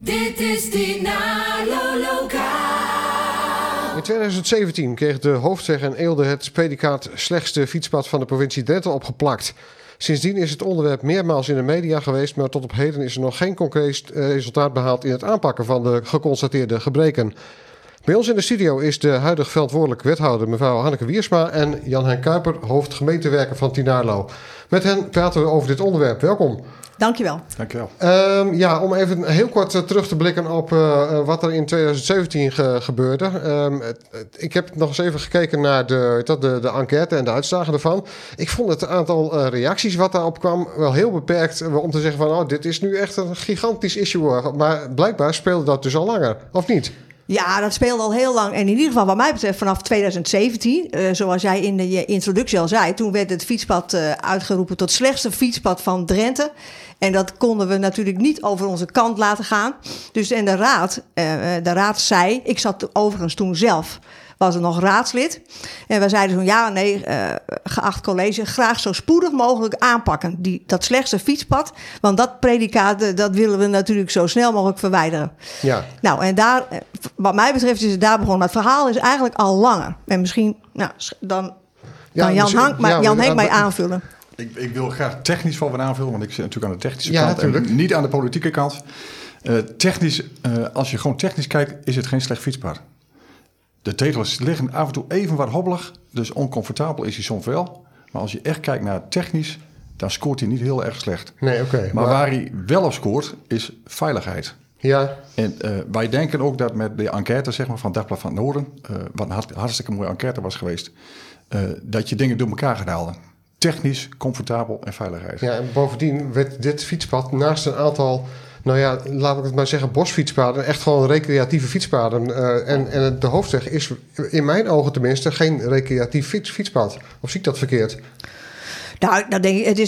Dit is Dinalo Lokaal. In 2017 kreeg de hoofdweg in Eelde het predicaat slechtste fietspad van de provincie Drenthe opgeplakt. Sindsdien is het onderwerp meermaals in de media geweest, maar tot op heden is er nog geen concreet resultaat behaald in het aanpakken van de geconstateerde gebreken. Bij ons in de studio is de huidig verantwoordelijk wethouder mevrouw Hanneke Wiersma en Jan-Hein Kuiper, hoofdgemeentewerker van Tinarlo. Met hen praten we over dit onderwerp. Welkom. Dankjewel. Dankjewel. Om even heel kort terug te blikken op wat er in 2017 gebeurde. Ik heb nog eens even gekeken naar de enquête en de uitslagen ervan. Ik vond het aantal reacties wat daarop kwam wel heel beperkt om te zeggen van dit is nu echt een gigantisch issue. Maar blijkbaar speelde dat dus al langer, of niet? Ja, dat speelde al heel lang. En in ieder geval wat mij betreft vanaf 2017, zoals jij in de introductie al zei, toen werd het fietspad uitgeroepen tot slechtste fietspad van Drenthe. En dat konden we natuurlijk niet over onze kant laten gaan. Dus en de raad zei, ik zat overigens toen zelf, was er nog raadslid. En we zeiden toen, geacht college, graag zo spoedig mogelijk aanpakken. Dat slechtste fietspad. Want dat predicaat, dat willen we natuurlijk zo snel mogelijk verwijderen. Ja. Nou, en daar, wat mij betreft is het daar begonnen. Maar het verhaal is eigenlijk al langer. En misschien, dan kan Jan Henk mij aanvullen. Ik wil graag technisch voor wat aanvullen, want ik zit natuurlijk aan de technische kant natuurlijk. En niet aan de politieke kant. Technisch, als je gewoon technisch kijkt, is het geen slecht fietspad. De tegels liggen af en toe even wat hobbelig, dus oncomfortabel is hij soms wel. Maar als je echt kijkt naar technisch, dan scoort hij niet heel erg slecht. Nee, oké. Maar waar hij wel op scoort, is veiligheid. Ja. En wij denken ook dat met de enquête van Dagblad van het Noorden, wat een hartstikke mooie enquête was geweest, dat je dingen door elkaar gaat halen. Technisch, comfortabel en veiligheid. Ja, en bovendien werd dit fietspad naast een aantal, laat ik het maar zeggen, bosfietspaden, echt gewoon recreatieve fietspaden. En de hoofdweg is in mijn ogen tenminste geen recreatief fietspad. Of zie ik dat verkeerd? Nou, dat denk ik.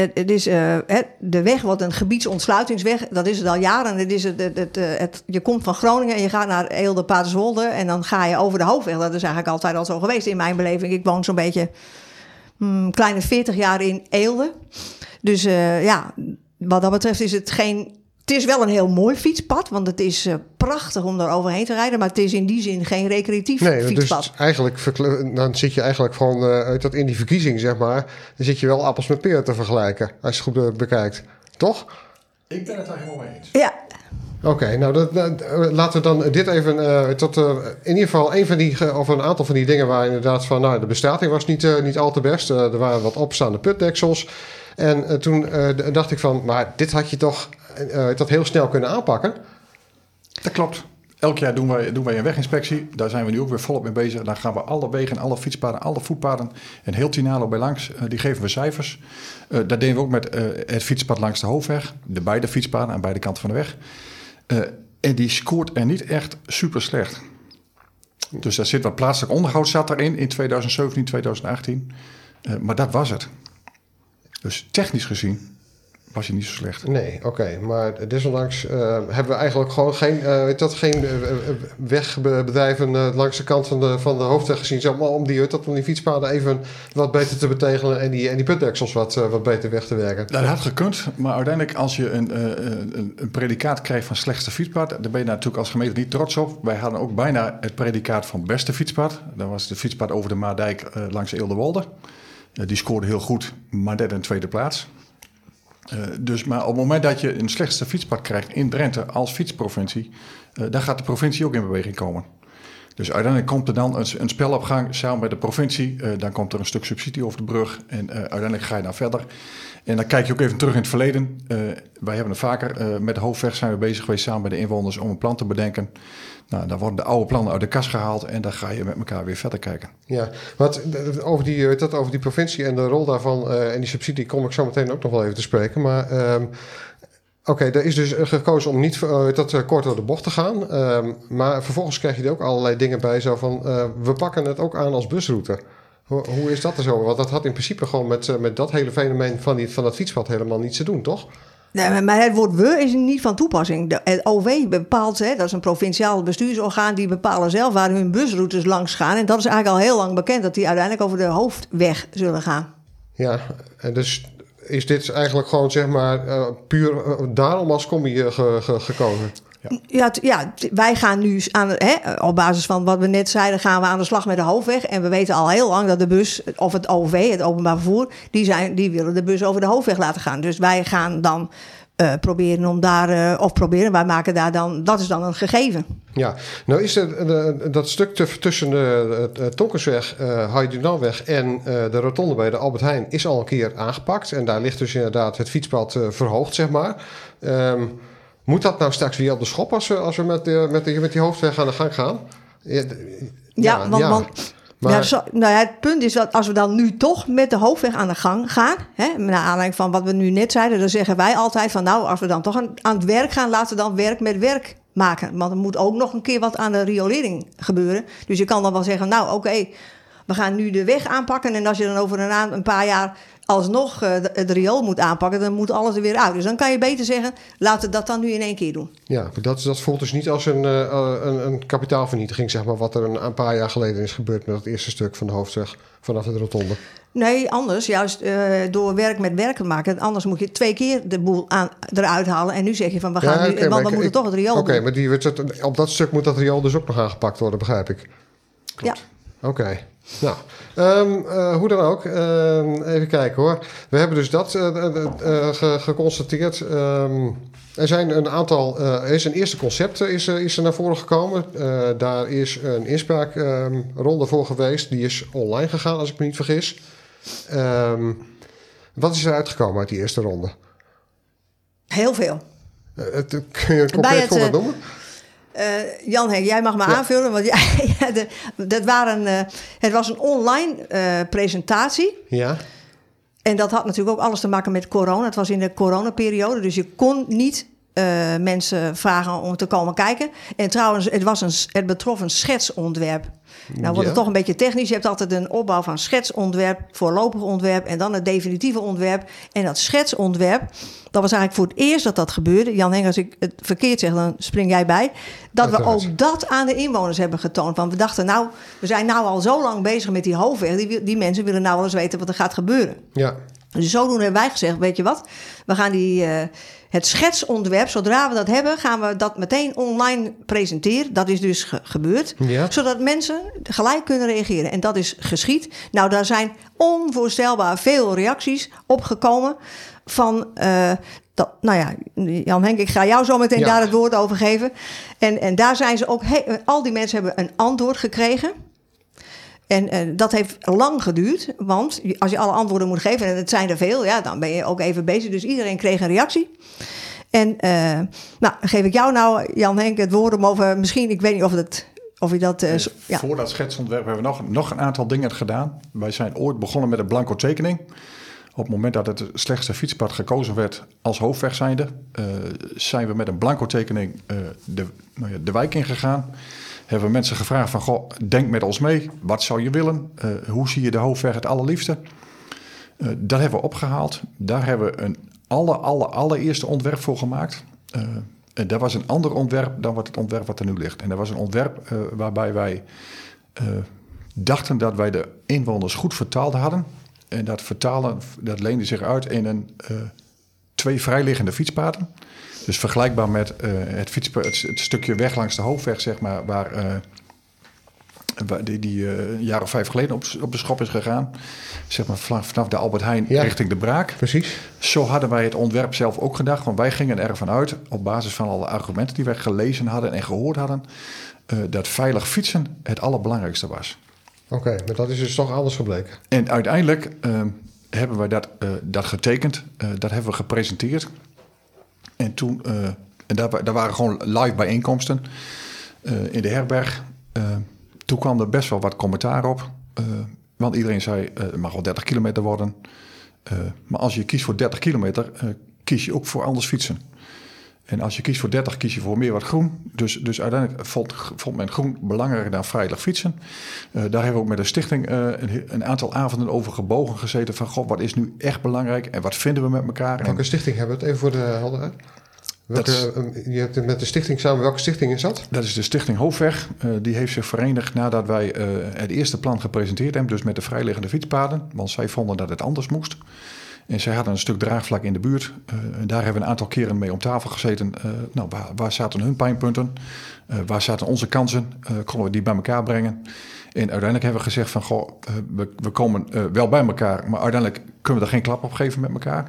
De weg wordt een gebiedsontsluitingsweg. Dat is het al jaren. Je komt van Groningen en je gaat naar Eelde, Paterswolde en dan ga je over de hoofdweg. Dat is eigenlijk altijd al zo geweest in mijn beleving. Ik woon zo'n beetje kleine 40 jaar in Eelde. Dus wat dat betreft is het geen. Het is wel een heel mooi fietspad, want het is prachtig om daar overheen te rijden. Maar het is in die zin geen recreatief fietspad. Dus eigenlijk dan zit je eigenlijk gewoon dat in die verkiezing, zeg maar. Dan zit je wel appels met peren te vergelijken, als je het goed bekijkt. Toch? Ik ben het daar helemaal mee eens. Ja. Oké, laten we dan dit even in ieder geval een aantal van die dingen waar inderdaad van, de bestrating was niet al te best. Er waren wat opstaande putdeksels. En toen dacht ik van, maar dit had je toch dat heel snel kunnen aanpakken? Dat klopt. Elk jaar doen wij een weginspectie. Daar zijn we nu ook weer volop mee bezig. Dan gaan we alle wegen, alle fietspaden, alle voetpaden en heel Tinarlo bij langs. Die geven we cijfers. Dat deden we ook met het fietspad langs de hoofdweg. De beide fietspaden aan beide kanten van de weg. En die scoort er niet echt super slecht. Dus daar zit wat plaatselijk onderhoud zat erin in 2017, 2018. Maar dat was het. Dus technisch gezien was hij niet zo slecht. Nee, oké. Maar desondanks hebben we eigenlijk gewoon geen wegbedrijven langs de kant van de hoofdweg gezien. Zeg maar, om die fietspaden even wat beter te betegelen en die putdeksels wat beter weg te werken. Dat had gekund, maar uiteindelijk als je een predicaat krijgt van slechtste fietspad, daar ben je natuurlijk als gemeente niet trots op. Wij hadden ook bijna het predicaat van beste fietspad. Dat was de fietspad over de Maardijk langs Eelde-Wolde. Die scoorde heel goed, maar net in tweede plaats. Maar op het moment dat je een slechtste fietspad krijgt in Drenthe als fietsprovincie, dan gaat de provincie ook in beweging komen. Dus uiteindelijk komt er dan een spel op gang samen met de provincie. Dan komt er een stuk subsidie over de brug en uiteindelijk ga je dan verder. En dan kijk je ook even terug in het verleden. Wij hebben er vaker met de hoofdweg zijn we bezig geweest samen met de inwoners om een plan te bedenken. Nou, dan worden de oude plannen uit de kast gehaald en dan ga je met elkaar weer verder kijken. Ja, want over die provincie en de rol daarvan en die subsidie kom ik zo meteen ook nog wel even te spreken. Maar oké, er is dus gekozen om niet kort door de bocht te gaan. Maar vervolgens krijg je er ook allerlei dingen bij. Zo van, we pakken het ook aan als busroute. Hoe is dat er zo? Want dat had in principe gewoon met dat hele fenomeen van dat fietspad helemaal niets te doen, toch? Nee, maar het woord we is niet van toepassing. Het OW bepaalt, dat is een provinciaal bestuursorgaan, die bepalen zelf waar hun busroutes langs gaan. En dat is eigenlijk al heel lang bekend, dat die uiteindelijk over de hoofdweg zullen gaan. Ja, en dus is dit eigenlijk gewoon zeg maar puur daarom als combi gekozen? Wij gaan nu op basis van wat we net zeiden, gaan we aan de slag met de hoofdweg. En we weten al heel lang dat de bus, of het OV, het openbaar vervoer, die willen de bus over de hoofdweg laten gaan. Dus wij gaan dan proberen om daar, wij maken daar dan, dat is dan een gegeven. Ja, nou is dat stuk tussen de Tonkersweg, Heidunanweg en de rotonde bij de Albert Heijn is al een keer aangepakt. En daar ligt dus inderdaad het fietspad verhoogd, zeg maar. Moet dat nou straks weer op de schop als we met die hoofdweg aan de gang gaan? Het punt is dat als we dan nu toch met de hoofdweg aan de gang gaan, naar aanleiding van wat we nu net zeiden, dan zeggen wij altijd van als we dan toch aan het werk gaan, laten we dan werk met werk maken. Want er moet ook nog een keer wat aan de riolering gebeuren. Dus je kan dan wel zeggen, we gaan nu de weg aanpakken en als je dan over een paar jaar alsnog het riool moet aanpakken, dan moet alles er weer uit. Dus dan kan je beter zeggen, laten we dat dan nu in 1 keer doen. Ja, maar dat voelt dus niet als een kapitaalvernietiging, zeg maar, wat er een paar jaar geleden is gebeurd met het eerste stuk van de hoofdweg vanaf de rotonde. Nee, anders, juist door werk met werk te maken. Anders moet je 2 keer de boel eruit halen. En nu zeg je van, want we moeten toch het riool doen. Maar op dat stuk moet dat riool dus ook nog aangepakt worden, begrijp ik. Klopt. Ja. Oké. Nou, hoe dan ook. Even kijken hoor. We hebben dus dat geconstateerd. Er zijn een aantal. Er is een eerste concept is er naar voren gekomen. Daar is een inspraakronde voor geweest. Die is online gegaan, als ik me niet vergis. Wat is er uitgekomen uit die eerste ronde? Heel veel. Kun je een concreet voorbeeld noemen? Jan Henk, jij mag me aanvullen. Want het was een online presentatie. Ja. En dat had natuurlijk ook alles te maken met corona. Het was in de coronaperiode, dus je kon niet mensen vragen om te komen kijken. En trouwens, het betrof een schetsontwerp. Nou wordt het toch een beetje technisch. Je hebt altijd een opbouw van schetsontwerp, voorlopig ontwerp en dan het definitieve ontwerp. En dat schetsontwerp, dat was eigenlijk voor het eerst dat gebeurde. Jan Henk, als ik het verkeerd zeg, dan spring jij bij. Dat we ook dat aan de inwoners hebben getoond. Want we dachten, we zijn al zo lang bezig met die hoofdweg. Die mensen willen wel eens weten wat er gaat gebeuren. Ja. Dus zodoende hebben wij gezegd, weet je wat? We gaan het schetsontwerp, zodra we dat hebben, gaan we dat meteen online presenteren. Dat is dus gebeurd. Ja. Zodat mensen gelijk kunnen reageren. En dat is geschied. Nou, daar zijn onvoorstelbaar veel reacties opgekomen van... Jan Henk, ik ga jou zo meteen daar het woord over geven. En daar zijn ze ook... al die mensen hebben een antwoord gekregen. En dat heeft lang geduurd, want als je alle antwoorden moet geven, en het zijn er veel, dan ben je ook even bezig. Dus iedereen kreeg een reactie. En dan geef ik jou Jan Henk, het woord om over, misschien, ik weet niet of je dat... Voor dat schetsontwerp hebben we nog een aantal dingen gedaan. Wij zijn ooit begonnen met een blanco tekening. Op het moment dat het slechtste fietspad gekozen werd als hoofdweg zijnde, zijn we met een blanco tekening de wijk ingegaan. Hebben we mensen gevraagd van, denk met ons mee. Wat zou je willen? Hoe zie je de hoofdweg het allerliefste? Dat hebben we opgehaald. Daar hebben we een allereerste ontwerp voor gemaakt. En dat was een ander ontwerp dan het ontwerp wat er nu ligt. En dat was een ontwerp waarbij wij dachten dat wij de inwoners goed vertaald hadden. En dat vertalen, dat leende zich uit in 2 vrijliggende fietspaden. Dus vergelijkbaar met het stukje weg langs de hoofdweg, zeg maar, waar die een jaar of 5 geleden op de schop is gegaan. Zeg maar vanaf de Albert Heijn richting de Braak. Precies. Zo hadden wij het ontwerp zelf ook gedacht. Want wij gingen ervan uit, op basis van alle argumenten die wij gelezen hadden en gehoord hadden, dat veilig fietsen het allerbelangrijkste was. Oké, maar dat is dus toch anders gebleken. En uiteindelijk hebben wij dat getekend. Dat hebben we gepresenteerd. En toen, daar waren gewoon live bijeenkomsten in de herberg. Toen kwam er best wel wat commentaar op. Want iedereen zei, het mag wel 30 kilometer worden. Maar als je kiest voor 30 kilometer, kies je ook voor anders fietsen. En als je kiest voor 30, kies je voor meer wat groen. Dus uiteindelijk vond men groen belangrijker dan veilig fietsen. Daar hebben we ook met de stichting een aantal avonden over gebogen gezeten. Van, wat is nu echt belangrijk en wat vinden we met elkaar? Welke stichting hebben we het? Even voor de helderheid. Je hebt met de stichting samen, welke stichting is dat? Dat is de Stichting Hoofdweg. Die heeft zich verenigd nadat wij het eerste plan gepresenteerd hebben. Dus met de vrijliggende fietspaden. Want zij vonden dat het anders moest. En zij hadden een stuk draagvlak in de buurt. Daar hebben we een aantal keren mee om tafel gezeten. Waar zaten hun pijnpunten? Waar zaten onze kansen? Konden we die bij elkaar brengen? En uiteindelijk hebben we gezegd van, we komen wel bij elkaar, maar uiteindelijk kunnen we er geen klap op geven met elkaar.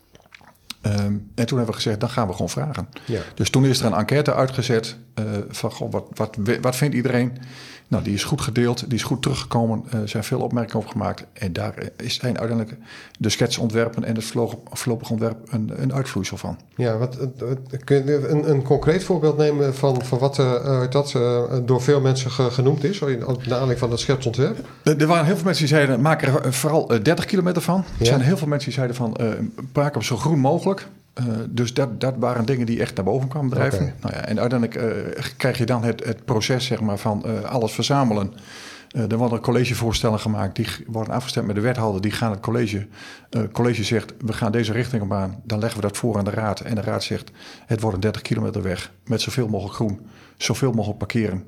En toen hebben we gezegd, dan gaan we gewoon vragen. Ja. Dus toen is er een enquête uitgezet van, wat vindt iedereen? Nou, die is goed gedeeld, die is goed teruggekomen. Er zijn veel opmerkingen over gemaakt. En daar zijn uiteindelijk de schetsontwerpen en het voorlopig ontwerp een uitvloeisel van. Ja, kun je een concreet voorbeeld nemen van wat door veel mensen genoemd is, naar aanleiding van dat schetsontwerp? Er waren heel veel mensen die zeiden, maak er vooral 30 kilometer van. Ja. Er zijn heel veel mensen die zeiden van, maak hem zo groen mogelijk. Dus dat waren dingen die echt naar boven kwamen drijven. Okay. Nou ja, en uiteindelijk krijg je dan het proces zeg maar, van alles verzamelen. Er worden collegevoorstellen gemaakt. Die worden afgestemd met de wethouder. Die gaan het college. Het college zegt, we gaan deze richting op aan. Dan leggen we dat voor aan de raad. En de raad zegt, het wordt een 30 kilometer weg. Met zoveel mogelijk groen. Zoveel mogelijk parkeren.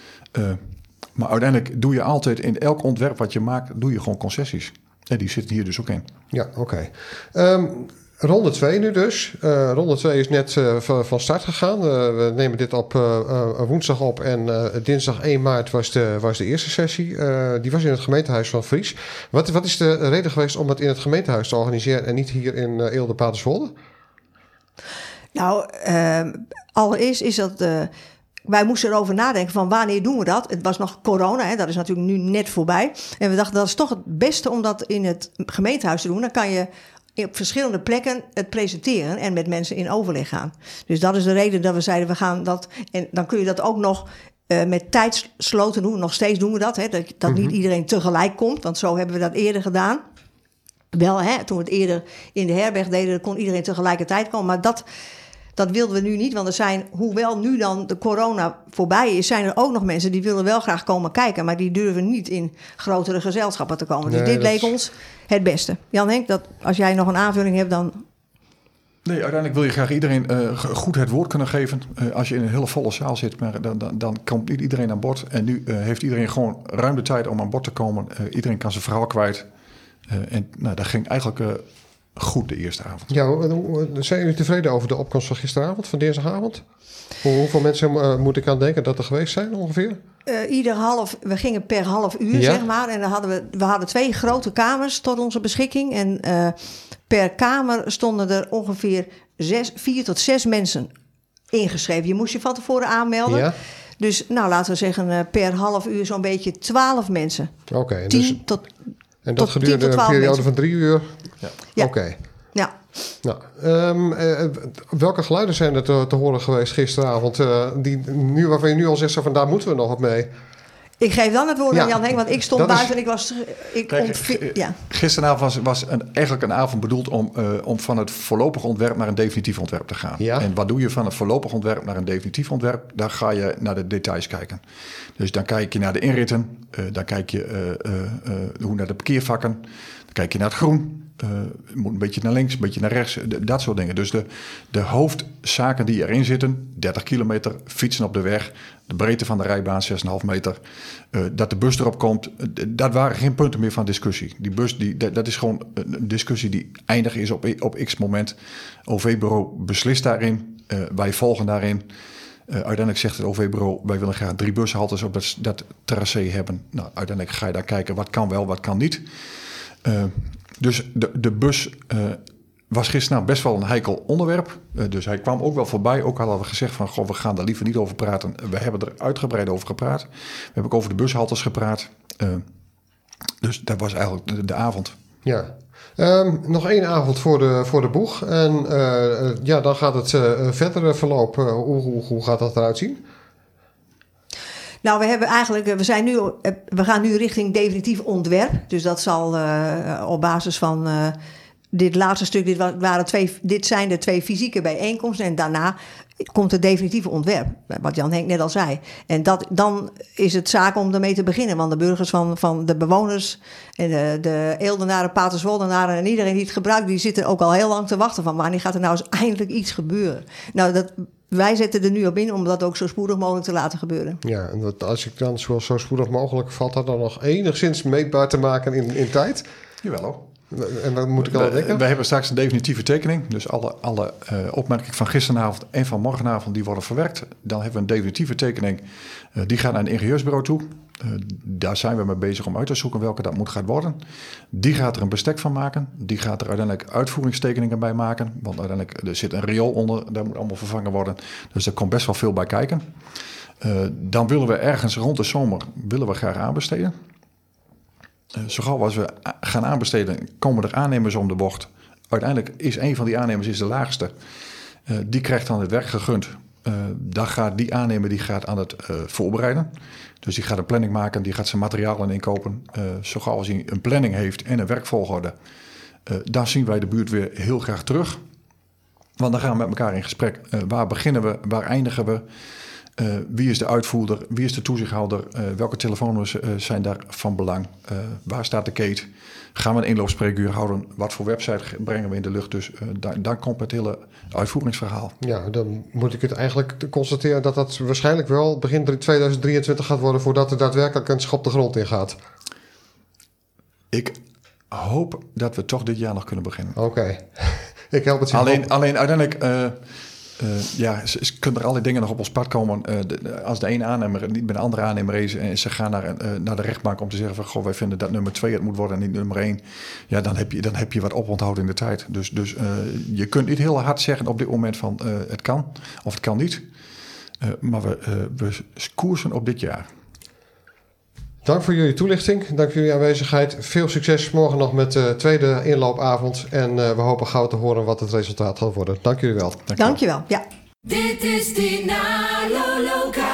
Maar uiteindelijk doe je altijd in elk ontwerp wat je maakt, doe je gewoon concessies. En die zitten hier dus ook in. Ja, oké. Ronde 2 nu dus. Ronde 2 is net van start gegaan. We nemen dit op woensdag op en dinsdag 1 maart was de eerste sessie. Die was in het gemeentehuis van Vries. Wat is de reden geweest om het in het gemeentehuis te organiseren en niet hier in Eelde-Paterswolde? Nou, allereerst is dat... wij moesten erover nadenken van wanneer doen we dat? Het was nog corona, hè, dat is natuurlijk nu net voorbij. En we dachten dat is toch het beste om dat in het gemeentehuis te doen. Dan kan je op verschillende plekken het presenteren en met mensen in overleg gaan. Dus dat is de reden dat we zeiden we gaan dat... En dan kun je dat ook nog met tijdsloten doen. Nog steeds doen we dat, hè, dat niet iedereen tegelijk komt. Want zo hebben we dat eerder gedaan. Wel, hè, toen we het eerder in de herberg deden, dan kon iedereen tegelijkertijd komen. Maar dat wilden we nu niet, want er zijn, hoewel nu dan de corona voorbij is, zijn er ook nog mensen die willen wel graag komen kijken, maar die durven niet in grotere gezelschappen te komen. Dus dit leek ons het beste. Jan-Henk, als jij nog een aanvulling hebt, dan... Nee, uiteindelijk wil je graag iedereen goed het woord kunnen geven. Als je in een hele volle zaal zit, maar dan komt niet iedereen aan bod. En nu heeft iedereen gewoon ruim de tijd om aan bod te komen. Iedereen kan zijn verhaal kwijt. En dat ging eigenlijk... goed de eerste avond. Ja, zijn jullie tevreden over de opkomst van gisteravond, van dinsdagavond? Hoeveel mensen moet ik aan denken dat er geweest zijn ongeveer? We gingen per half uur, zeg maar. En dan we hadden 2 grote kamers tot onze beschikking. En per kamer stonden er ongeveer 4 tot 6 mensen ingeschreven. Je moest je van tevoren aanmelden. Ja. Dus laten we zeggen per half uur zo'n beetje 12 mensen. Oké. 10 tot... En dat gedurende een periode mensen. Van 3 uur? Ja. Oké. Ja. Nou, welke geluiden zijn er te horen geweest gisteravond? Waarvan je nu al zegt, van daar moeten we nog wat mee. Ik geef dan het woord aan Jan Henk, want ik stond buiten en ik was... Gisteravond was eigenlijk een avond bedoeld om van het voorlopig ontwerp naar een definitief ontwerp te gaan. Ja. En wat doe je van het voorlopig ontwerp naar een definitief ontwerp? Daar ga je naar de details kijken. Dus dan kijk je naar de inritten, dan kijk je hoe naar de parkeervakken, dan kijk je naar het groen. Moet een beetje naar links, een beetje naar rechts, dat soort dingen. Dus de hoofdzaken die erin zitten, 30 kilometer, fietsen op de weg, de breedte van de rijbaan 6,5 meter, dat de bus erop komt, dat waren geen punten meer van discussie. Die bus, dat is gewoon een discussie die eindig is op x moment. OV-bureau beslist daarin, wij volgen daarin. Uiteindelijk zegt het OV-bureau, wij willen graag 3 bushaltes op dat tracé hebben. Nou, uiteindelijk ga je daar kijken, wat kan wel, wat kan niet. Dus de bus was gisteren best wel een heikel onderwerp. Dus hij kwam ook wel voorbij. Ook hadden we gezegd van, we gaan daar liever niet over praten. We hebben er uitgebreid over gepraat. We hebben ook over de bushaltes gepraat. Dus dat was eigenlijk de avond. Ja. Nog 1 avond voor de boeg. En dan gaat het verdere verloop. Hoe gaat dat eruit zien? Nou, we gaan nu richting definitief ontwerp. Dus dat zal op basis van dit laatste stuk, dit zijn de 2 fysieke bijeenkomsten. En daarna komt het definitieve ontwerp, wat Jan Henk net al zei. En dan is het zaak om ermee te beginnen. Want de burgers van de bewoners en de Eeldenaren, Paterswoldenaren en iedereen die het gebruikt, die zitten ook al heel lang te wachten van wanneer gaat er nou eens eindelijk iets gebeuren. Nou, wij zetten er nu op in om dat ook zo spoedig mogelijk te laten gebeuren. Ja, en als ik dan zo spoedig mogelijk, valt dat dan nog enigszins meetbaar te maken in tijd? Jawel hoor. En wat moet ik al denken? We hebben straks een definitieve tekening. Dus alle opmerkingen van gisteravond en van morgenavond die worden verwerkt. Dan hebben we een definitieve tekening. Die gaat naar een ingenieursbureau toe. Daar zijn we mee bezig om uit te zoeken welke dat moet gaan worden. Die gaat er een bestek van maken. Die gaat er uiteindelijk uitvoeringstekeningen bij maken. Want uiteindelijk er zit een riool onder. Dat moet allemaal vervangen worden. Dus er komt best wel veel bij kijken. Dan willen we ergens rond de zomer graag aanbesteden. Zo gauw als we gaan aanbesteden, komen er aannemers om de bocht. Uiteindelijk is een van die aannemers de laagste. Die krijgt dan het werk gegund. Dan gaat die aannemer gaat aan het voorbereiden. Dus die gaat een planning maken, die gaat zijn materialen inkopen. Zo gauw als hij een planning heeft en een werkvolgorde, dan zien wij de buurt weer heel graag terug. Want dan gaan we met elkaar in gesprek. Waar beginnen we, waar eindigen we? Wie is de uitvoerder? Wie is de toezichthouder? Welke telefoonnummers zijn daar van belang? Waar staat de kate? Gaan we een inloopspreekuur houden? Wat voor website brengen we in de lucht? Dus daar komt het hele uitvoeringsverhaal. Ja, dan moet ik het eigenlijk constateren dat dat waarschijnlijk wel begin 2023 gaat worden voordat er daadwerkelijk een schop de grond in gaat. Ik hoop dat we toch dit jaar nog kunnen beginnen. Oké. Ik help het je. Alleen uiteindelijk... ze kunnen er allerlei dingen nog op ons pad komen. Als de ene aannemer niet bij de andere aannemer is en ze gaan naar de rechtbank om te zeggen van goh, wij vinden dat nummer 2 het moet worden en niet nummer 1. Ja, dan heb je wat oponthoud in de tijd. Dus je kunt niet heel hard zeggen op dit moment van het kan of het kan niet. Maar we koersen op dit jaar. Dank voor jullie toelichting. Dank voor jullie aanwezigheid. Veel succes morgen nog met de tweede inloopavond. En we hopen gauw te horen wat het resultaat gaat worden. Dank jullie wel. Dank je wel. Ja. Dit is Dinalo Lokaal.